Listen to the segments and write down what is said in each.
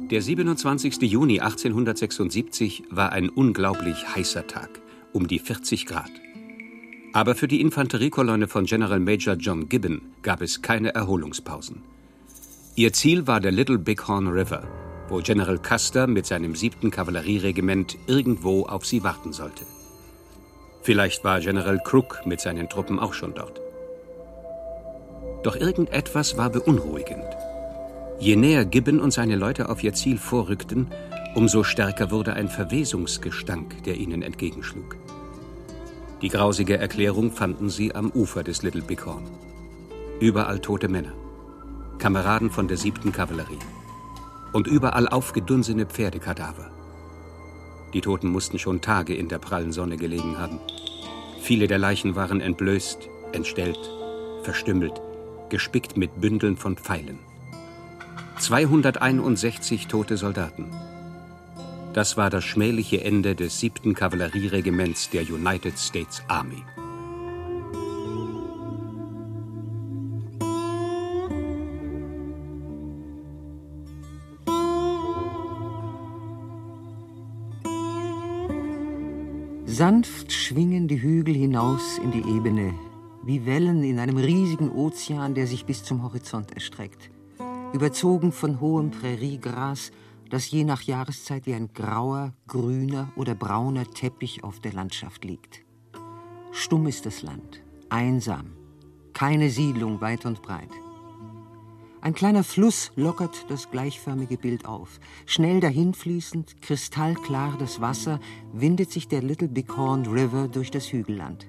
Der 27. Juni 1876 war ein unglaublich heißer Tag, um die 40 Grad. Aber für die Infanteriekolonne von General Major John Gibbon gab es keine Erholungspausen. Ihr Ziel war der Little Bighorn River, wo General Custer mit seinem 7. Kavallerieregiment irgendwo auf sie warten sollte. Vielleicht war General Crook mit seinen Truppen auch schon dort. Doch irgendetwas war beunruhigend. Je näher Gibbon und seine Leute auf ihr Ziel vorrückten, umso stärker wurde ein Verwesungsgestank, der ihnen entgegenschlug. Die grausige Erklärung fanden sie am Ufer des Little Bighorn. Überall tote Männer, Kameraden von der 7. Kavallerie. Und überall aufgedunsene Pferdekadaver. Die Toten mussten schon Tage in der prallen Sonne gelegen haben. Viele der Leichen waren entblößt, entstellt, verstümmelt, gespickt mit Bündeln von Pfeilen. 261 tote Soldaten. Das war das schmähliche Ende des 7. Kavallerieregiments der United States Army. Sanft schwingen die Hügel hinaus in die Ebene, wie Wellen in einem riesigen Ozean, der sich bis zum Horizont erstreckt. Überzogen von hohem Präriegras, das je nach Jahreszeit wie ein grauer, grüner oder brauner Teppich auf der Landschaft liegt. Stumm ist das Land, einsam, keine Siedlung weit und breit. Ein kleiner Fluss lockert das gleichförmige Bild auf. Schnell dahinfließend, kristallklar das Wasser, windet sich der Little Bighorn River durch das Hügelland.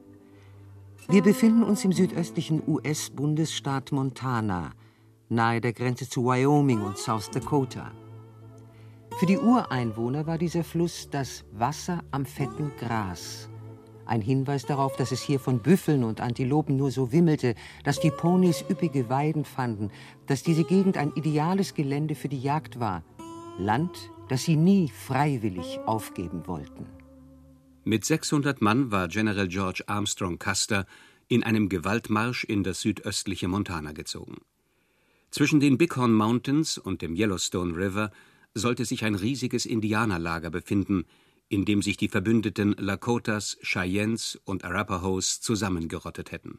Wir befinden uns im südöstlichen US-Bundesstaat Montana, nahe der Grenze zu Wyoming und South Dakota. Für die Ureinwohner war dieser Fluss das Wasser am fetten Gras. Ein Hinweis darauf, dass es hier von Büffeln und Antilopen nur so wimmelte, dass die Ponys üppige Weiden fanden, dass diese Gegend ein ideales Gelände für die Jagd war. Land, das sie nie freiwillig aufgeben wollten. Mit 600 Mann war General George Armstrong Custer in einem Gewaltmarsch in das südöstliche Montana gezogen. Zwischen den Bighorn Mountains und dem Yellowstone River sollte sich ein riesiges Indianerlager befinden, in dem sich die verbündeten Lakotas, Cheyennes und Arapahoes zusammengerottet hätten.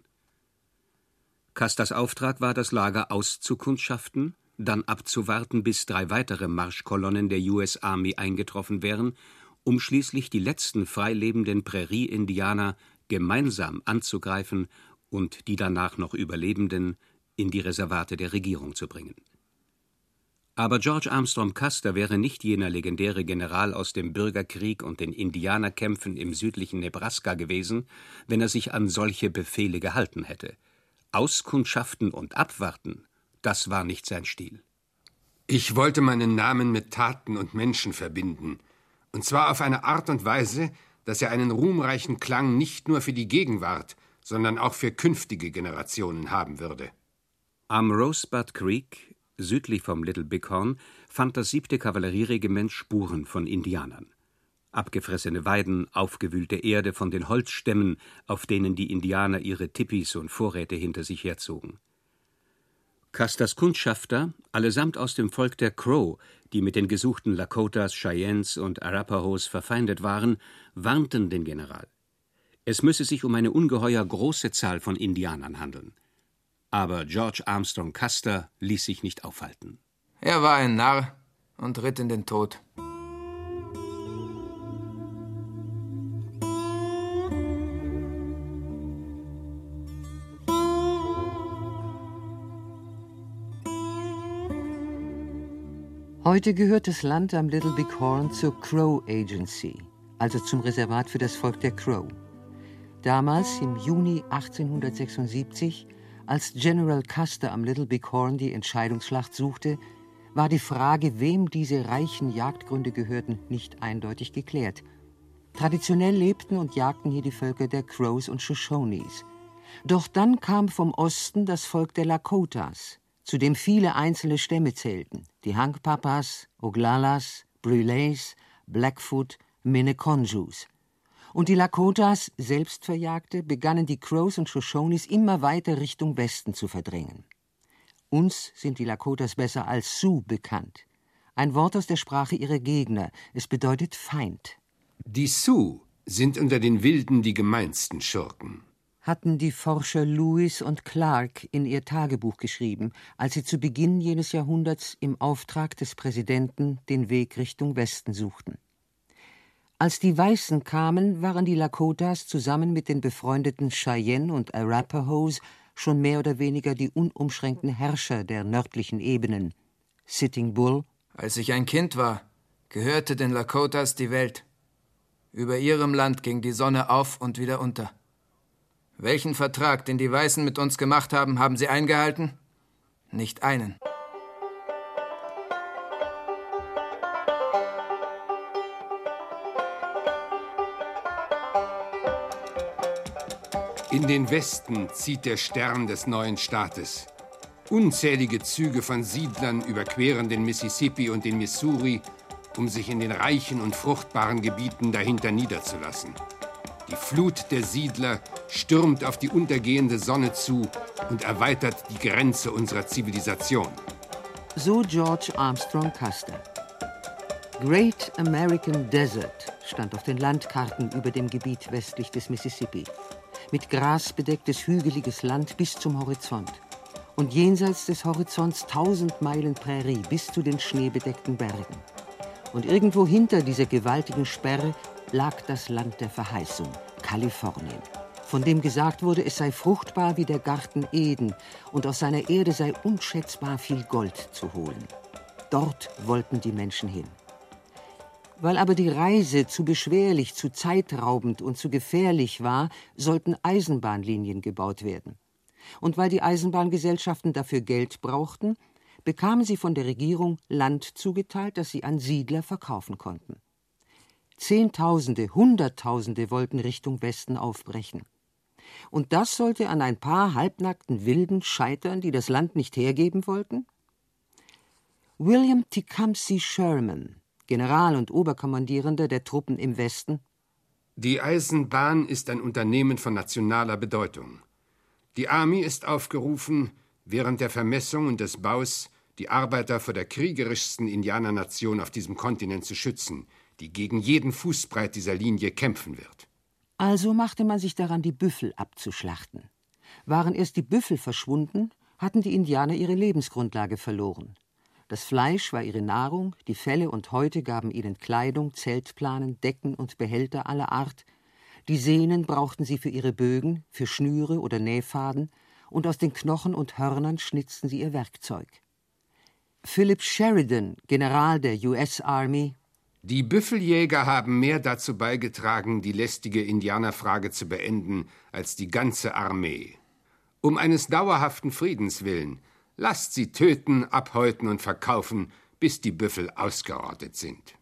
Custers Auftrag war, das Lager auszukundschaften, dann abzuwarten, bis 3 weitere Marschkolonnen der US Army eingetroffen wären, um schließlich die letzten freilebenden Prärie-Indianer gemeinsam anzugreifen und die danach noch Überlebenden in die Reservate der Regierung zu bringen. Aber George Armstrong Custer wäre nicht jener legendäre General aus dem Bürgerkrieg und den Indianerkämpfen im südlichen Nebraska gewesen, wenn er sich an solche Befehle gehalten hätte. Auskundschaften und abwarten, das war nicht sein Stil. Ich wollte meinen Namen mit Taten und Menschen verbinden. Und zwar auf eine Art und Weise, dass er einen ruhmreichen Klang nicht nur für die Gegenwart, sondern auch für künftige Generationen haben würde. Am Rosebud Creek, südlich vom Little Bighorn, fand das 7. Kavallerieregiment Spuren von Indianern. Abgefressene Weiden, aufgewühlte Erde von den Holzstämmen, auf denen die Indianer ihre Tipis und Vorräte hinter sich herzogen. Custers Kundschafter, allesamt aus dem Volk der Crow, die mit den gesuchten Lakotas, Cheyennes und Arapahoes verfeindet waren, warnten den General. Es müsse sich um eine ungeheuer große Zahl von Indianern handeln. Aber George Armstrong Custer ließ sich nicht aufhalten. Er war ein Narr und ritt in den Tod. Heute gehört das Land am Little Bighorn zur Crow Agency, also zum Reservat für das Volk der Crow. Damals, im Juni 1876, als General Custer am Little Bighorn die Entscheidungsschlacht suchte, war die Frage, wem diese reichen Jagdgründe gehörten, nicht eindeutig geklärt. Traditionell lebten und jagten hier die Völker der Crows und Shoshones. Doch dann kam vom Osten das Volk der Lakotas, zu dem viele einzelne Stämme zählten, die Hankpapas, Oglalas, Brulés, Blackfoot, Minneconjous. Und die Lakotas, Selbstverjagte, begannen die Crows und Shoshones immer weiter Richtung Westen zu verdrängen. Uns sind die Lakotas besser als Sioux bekannt. ein Wort aus der Sprache ihrer Gegner. Es bedeutet Feind. Die Sioux sind unter den Wilden die gemeinsten Schurken, hatten die Forscher Lewis und Clark in ihr Tagebuch geschrieben, als sie zu Beginn jenes Jahrhunderts im Auftrag des Präsidenten den Weg Richtung Westen suchten. Als die Weißen kamen, waren die Lakotas zusammen mit den befreundeten Cheyenne und Arapahoes schon mehr oder weniger die unumschränkten Herrscher der nördlichen Ebenen. Sitting Bull: Als ich ein Kind war, gehörte den Lakotas die Welt. Über ihrem Land ging die Sonne auf und wieder unter. Welchen Vertrag, den die Weißen mit uns gemacht haben, haben sie eingehalten? Nicht einen. In den Westen zieht der Stern des neuen Staates. Unzählige Züge von Siedlern überqueren den Mississippi und den Missouri, um sich in den reichen und fruchtbaren Gebieten dahinter niederzulassen. Die Flut der Siedler stürmt auf die untergehende Sonne zu und erweitert die Grenze unserer Zivilisation. So George Armstrong Custer. Great American Desert stand auf den Landkarten über dem Gebiet westlich des Mississippi. Mit Gras bedecktes hügeliges Land bis zum Horizont. Und jenseits des Horizonts 1000 Meilen Prärie bis zu den schneebedeckten Bergen. Und irgendwo hinter dieser gewaltigen Sperre lag das Land der Verheißung, Kalifornien, von dem gesagt wurde, es sei fruchtbar wie der Garten Eden und aus seiner Erde sei unschätzbar viel Gold zu holen. Dort wollten die Menschen hin. Weil aber die Reise zu beschwerlich, zu zeitraubend und zu gefährlich war, sollten Eisenbahnlinien gebaut werden. Und weil die Eisenbahngesellschaften dafür Geld brauchten, bekamen sie von der Regierung Land zugeteilt, das sie an Siedler verkaufen konnten. Zehntausende, Hunderttausende wollten Richtung Westen aufbrechen. Und das sollte an ein paar halbnackten Wilden scheitern, die das Land nicht hergeben wollten? William Tecumseh Sherman, General und Oberkommandierender der Truppen im Westen: Die Eisenbahn ist ein Unternehmen von nationaler Bedeutung. Die Army ist aufgerufen, während der Vermessung und des Baus die Arbeiter vor der kriegerischsten Indianernation auf diesem Kontinent zu schützen, die gegen jeden Fußbreit dieser Linie kämpfen wird. Also machte man sich daran, die Büffel abzuschlachten. Waren erst die Büffel verschwunden, hatten die Indianer ihre Lebensgrundlage verloren. Das Fleisch war ihre Nahrung, die Felle und Häute gaben ihnen Kleidung, Zeltplanen, Decken und Behälter aller Art. Die Sehnen brauchten sie für ihre Bögen, für Schnüre oder Nähfaden, und aus den Knochen und Hörnern schnitzten sie ihr Werkzeug. Philip Sheridan, General der US Army: Die Büffeljäger haben mehr dazu beigetragen, die lästige Indianerfrage zu beenden, als die ganze Armee. Um eines dauerhaften Friedens willen, lasst sie töten, abhäuten und verkaufen, bis die Büffel ausgerottet sind.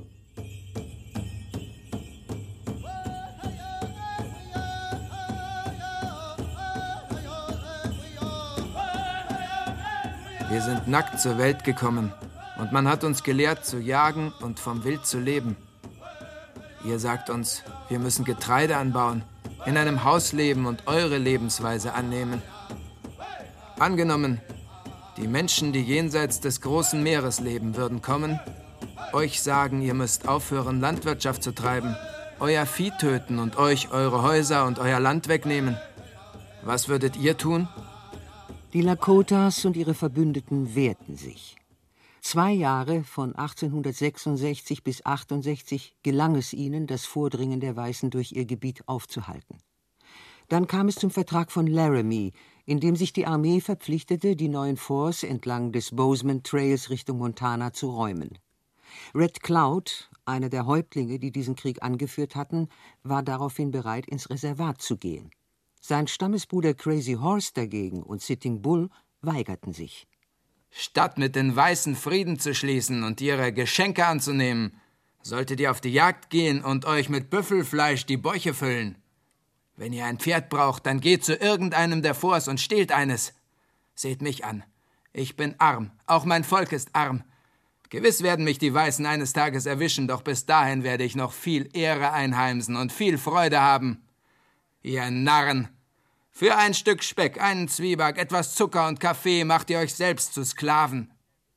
Wir sind nackt zur Welt gekommen und man hat uns gelehrt zu jagen und vom Wild zu leben. Ihr sagt uns, wir müssen Getreide anbauen, in einem Haus leben und eure Lebensweise annehmen. Angenommen, die Menschen, die jenseits des großen Meeres leben, würden kommen, euch sagen, ihr müsst aufhören, Landwirtschaft zu treiben, euer Vieh töten und euch eure Häuser und euer Land wegnehmen. Was würdet ihr tun? Die Lakotas und ihre Verbündeten wehrten sich. 2 Jahre, von 1866 bis 1868, gelang es ihnen, das Vordringen der Weißen durch ihr Gebiet aufzuhalten. Dann kam es zum Vertrag von Laramie, in dem sich die Armee verpflichtete, die neuen Forts entlang des Bozeman Trails Richtung Montana zu räumen. Red Cloud, einer der Häuptlinge, die diesen Krieg angeführt hatten, war daraufhin bereit, ins Reservat zu gehen. Sein Stammesbruder Crazy Horse dagegen und Sitting Bull weigerten sich. Statt mit den Weißen Frieden zu schließen und ihre Geschenke anzunehmen, solltet ihr auf die Jagd gehen und euch mit Büffelfleisch die Bäuche füllen. Wenn ihr ein Pferd braucht, dann geht zu irgendeinem der Forts und stehlt eines. Seht mich an. Ich bin arm. Auch mein Volk ist arm. Gewiss werden mich die Weißen eines Tages erwischen, doch bis dahin werde ich noch viel Ehre einheimsen und viel Freude haben. Ihr Narren! Für ein Stück Speck, einen Zwieback, etwas Zucker und Kaffee macht ihr euch selbst zu Sklaven.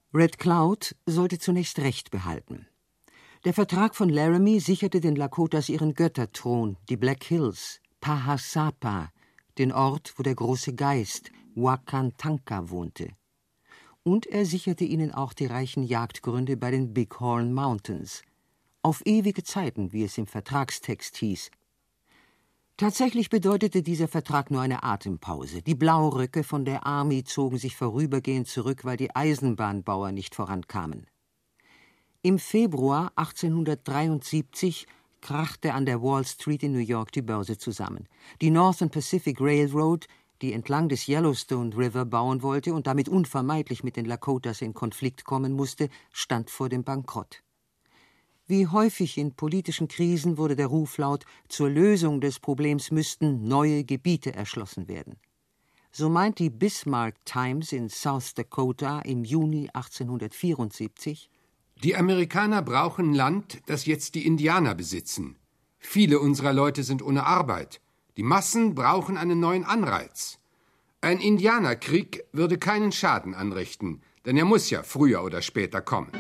Red Cloud sollte zunächst Recht behalten. Der Vertrag von Laramie sicherte den Lakotas ihren Götterthron, die Black Hills, Pahasapa, den Ort, wo der große Geist, Wakantanka, wohnte. Und er sicherte ihnen auch die reichen Jagdgründe bei den Bighorn Mountains. Auf ewige Zeiten, wie es im Vertragstext hieß. Tatsächlich bedeutete dieser Vertrag nur eine Atempause. Die Blauröcke von der Army zogen sich vorübergehend zurück, weil die Eisenbahnbauer nicht vorankamen. Im Februar 1873 krachte an der Wall Street in New York die Börse zusammen. Die Northern Pacific Railroad, die entlang des Yellowstone River bauen wollte und damit unvermeidlich mit den Lakotas in Konflikt kommen musste, stand vor dem Bankrott. Wie häufig in politischen Krisen wurde der Ruf laut, zur Lösung des Problems müssten neue Gebiete erschlossen werden. So meint die Bismarck Times in South Dakota im Juni 1874: Die Amerikaner brauchen Land, das jetzt die Indianer besitzen. Viele unserer Leute sind ohne Arbeit. Die Massen brauchen einen neuen Anreiz. Ein Indianerkrieg würde keinen Schaden anrichten, denn er muss ja früher oder später kommen.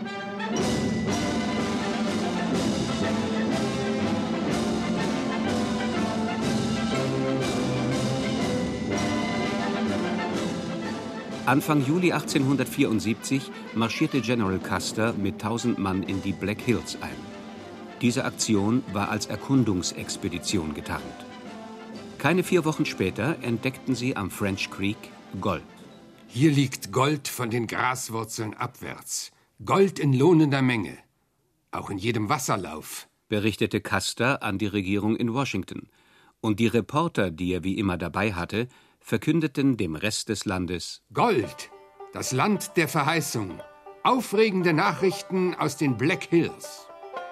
Anfang Juli 1874 marschierte General Custer mit 1000 Mann in die Black Hills ein. Diese Aktion war als Erkundungsexpedition getarnt. Keine 4 Wochen später entdeckten sie am French Creek Gold. Hier liegt Gold von den Graswurzeln abwärts. Gold in lohnender Menge. Auch in jedem Wasserlauf, berichtete Custer an die Regierung in Washington. Und die Reporter, die er wie immer dabei hatte, verkündeten dem Rest des Landes: Gold, das Land der Verheißung. Aufregende Nachrichten aus den Black Hills.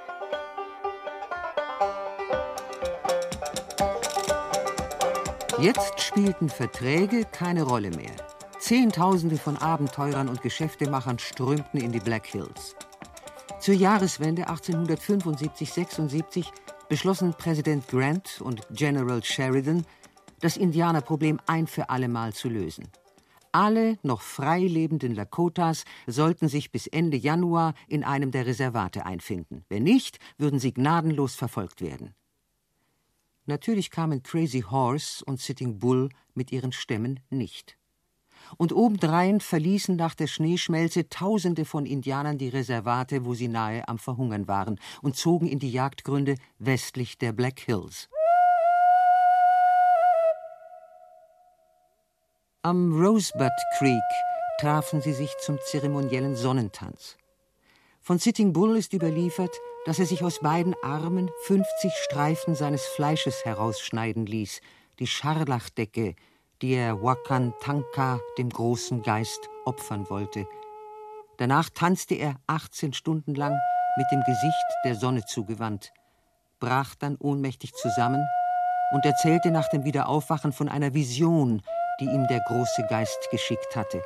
Jetzt spielten Verträge keine Rolle mehr. Zehntausende von Abenteurern und Geschäftemachern strömten in die Black Hills. Zur Jahreswende 1875/76 beschlossen Präsident Grant und General Sheridan, das Indianerproblem ein für allemal zu lösen. Alle noch frei lebenden Lakotas sollten sich bis Ende Januar in einem der Reservate einfinden. Wenn nicht, würden sie gnadenlos verfolgt werden. Natürlich kamen Crazy Horse und Sitting Bull mit ihren Stämmen nicht. Und obendrein verließen nach der Schneeschmelze Tausende von Indianern die Reservate, wo sie nahe am Verhungern waren, und zogen in die Jagdgründe westlich der Black Hills. Am Rosebud Creek trafen sie sich zum zeremoniellen Sonnentanz. Von Sitting Bull ist überliefert, dass er sich aus beiden Armen 50 Streifen seines Fleisches herausschneiden ließ, die Scharlachdecke, die er Wakantanka, dem großen Geist, opfern wollte. Danach tanzte er 18 Stunden lang mit dem Gesicht der Sonne zugewandt, brach dann ohnmächtig zusammen und erzählte nach dem Wiederaufwachen von einer Vision, die ihm der große Geist geschickt hatte.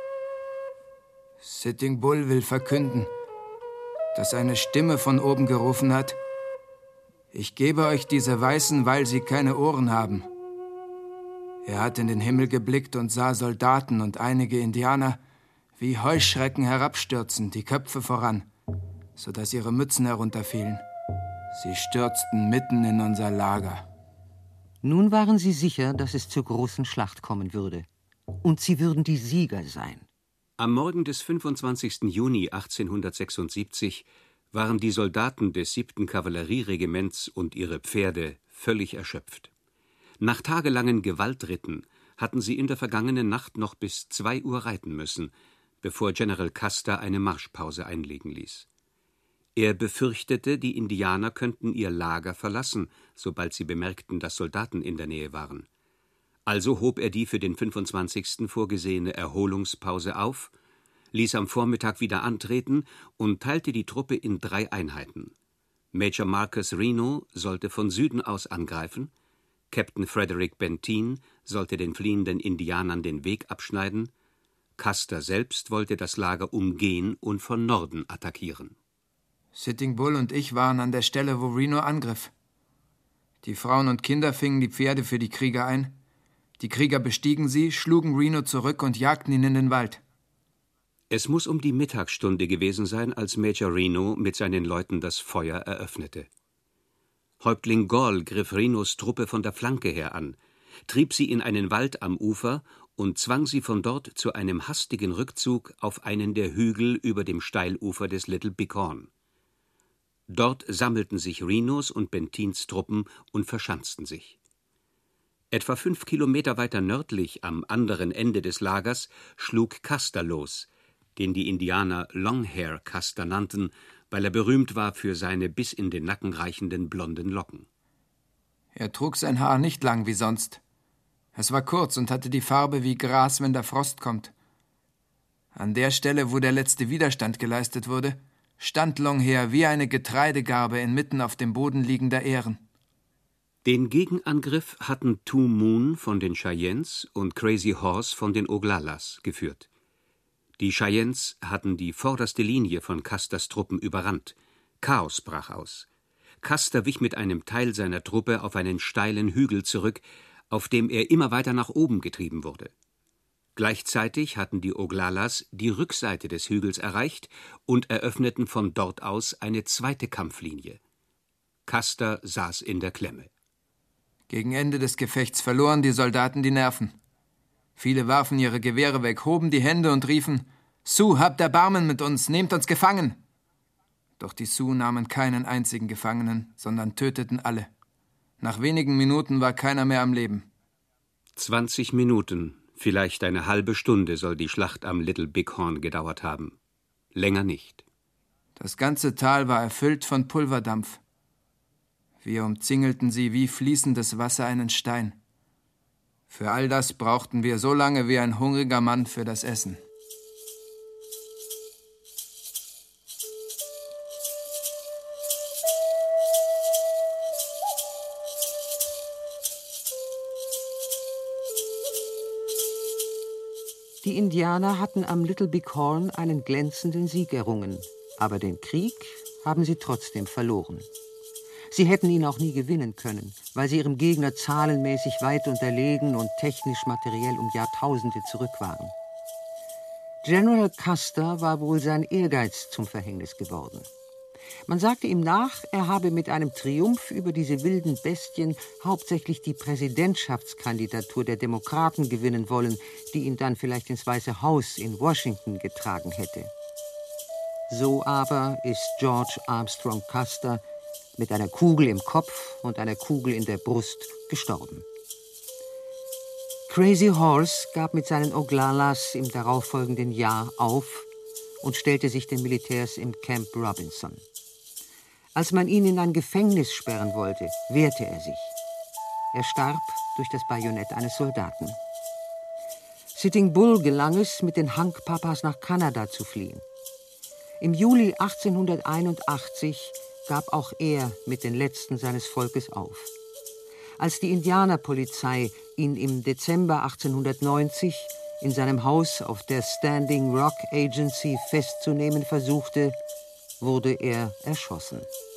Sitting Bull will verkünden, dass eine Stimme von oben gerufen hat: Ich gebe euch diese Weißen, weil sie keine Ohren haben. Er hat in den Himmel geblickt und sah Soldaten und einige Indianer wie Heuschrecken herabstürzen, die Köpfe voran, sodass ihre Mützen herunterfielen. Sie stürzten mitten in unser Lager. Nun waren sie sicher, dass es zur großen Schlacht kommen würde. Und sie würden die Sieger sein. Am Morgen des 25. Juni 1876 waren die Soldaten des 7. Kavallerieregiments und ihre Pferde völlig erschöpft. Nach tagelangen Gewaltritten hatten sie in der vergangenen Nacht noch bis 2 Uhr reiten müssen, bevor General Custer eine Marschpause einlegen ließ. Er befürchtete, die Indianer könnten ihr Lager verlassen, sobald sie bemerkten, dass Soldaten in der Nähe waren. Also hob er die für den 25. vorgesehene Erholungspause auf, ließ am Vormittag wieder antreten und teilte die Truppe in 3 Einheiten. Major Marcus Reno sollte von Süden aus angreifen, Captain Frederick Benteen sollte den fliehenden Indianern den Weg abschneiden, Custer selbst wollte das Lager umgehen und von Norden attackieren. Sitting Bull und ich waren an der Stelle, wo Reno angriff. Die Frauen und Kinder fingen die Pferde für die Krieger ein. Die Krieger bestiegen sie, schlugen Reno zurück und jagten ihn in den Wald. Es muss um die Mittagsstunde gewesen sein, als Major Reno mit seinen Leuten das Feuer eröffnete. Häuptling Gall griff Renos Truppe von der Flanke her an, trieb sie in einen Wald am Ufer und zwang sie von dort zu einem hastigen Rückzug auf einen der Hügel über dem Steilufer des Little Bighorn. Dort sammelten sich Renos und Benteens Truppen und verschanzten sich. Etwa 5 Kilometer weiter nördlich, am anderen Ende des Lagers, schlug Custer los, den die Indianer Longhair Custer nannten, weil er berühmt war für seine bis in den Nacken reichenden blonden Locken. Er trug sein Haar nicht lang wie sonst. Es war kurz und hatte die Farbe wie Gras, wenn der Frost kommt. An der Stelle, wo der letzte Widerstand geleistet wurde, stand Longhair wie eine Getreidegarbe inmitten auf dem Boden liegender Ähren. Den Gegenangriff hatten Two Moon von den Cheyennes und Crazy Horse von den Oglalas geführt. Die Cheyennes hatten die vorderste Linie von Custers Truppen überrannt. Chaos brach aus. Custer wich mit einem Teil seiner Truppe auf einen steilen Hügel zurück, auf dem er immer weiter nach oben getrieben wurde. Gleichzeitig hatten die Oglalas die Rückseite des Hügels erreicht und eröffneten von dort aus eine zweite Kampflinie. Custer saß in der Klemme. Gegen Ende des Gefechts verloren die Soldaten die Nerven. Viele warfen ihre Gewehre weg, hoben die Hände und riefen: »Sioux, habt Erbarmen mit uns, nehmt uns gefangen!« Doch die Sioux nahmen keinen einzigen Gefangenen, sondern töteten alle. Nach wenigen Minuten war keiner mehr am Leben. 20 Minuten, vielleicht eine halbe Stunde soll die Schlacht am Little Bighorn gedauert haben. Länger nicht. Das ganze Tal war erfüllt von Pulverdampf. Wir umzingelten sie wie fließendes Wasser einen Stein. Für all das brauchten wir so lange wie ein hungriger Mann für das Essen. Die Indianer hatten am Little Bighorn einen glänzenden Sieg errungen, aber den Krieg haben sie trotzdem verloren. Sie hätten ihn auch nie gewinnen können, weil sie ihrem Gegner zahlenmäßig weit unterlegen und technisch materiell um Jahrtausende zurück waren. General Custer war wohl sein Ehrgeiz zum Verhängnis geworden. Man sagte ihm nach, er habe mit einem Triumph über diese wilden Bestien hauptsächlich die Präsidentschaftskandidatur der Demokraten gewinnen wollen, die ihn dann vielleicht ins Weiße Haus in Washington getragen hätte. So aber ist George Armstrong Custer mit einer Kugel im Kopf und einer Kugel in der Brust gestorben. Crazy Horse gab mit seinen Oglalas im darauffolgenden Jahr auf und stellte sich den Militärs im Camp Robinson. Als man ihn in ein Gefängnis sperren wollte, wehrte er sich. Er starb durch das Bajonett eines Soldaten. Sitting Bull gelang es, mit den Hank-Papas nach Kanada zu fliehen. Im Juli 1881 gab auch er mit den Letzten seines Volkes auf. Als die Indianerpolizei ihn im Dezember 1890 in seinem Haus auf der Standing Rock Agency festzunehmen versuchte, wurde er erschossen.